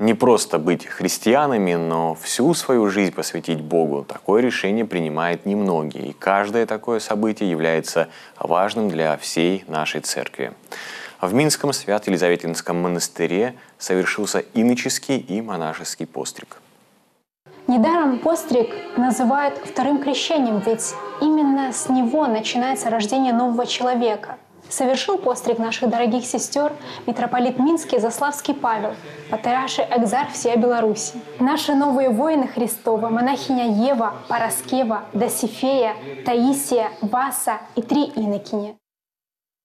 Не просто быть христианами, но всю свою жизнь посвятить Богу. Такое решение принимают немногие, и каждое такое событие является важным для всей нашей церкви. В Минском Свято-Елизаветинском монастыре совершился иноческий и монашеский постриг. Недаром постриг называют вторым крещением, ведь именно с него начинается рождение нового человека. Совершил постриг наших дорогих сестер митрополит Минский Заславский Павел, патриарший экзарх всей Беларуси. Наши новые воины Христовы, монахиня Ева, Параскева, Досифея, Таисия, Васа и 3 инокини.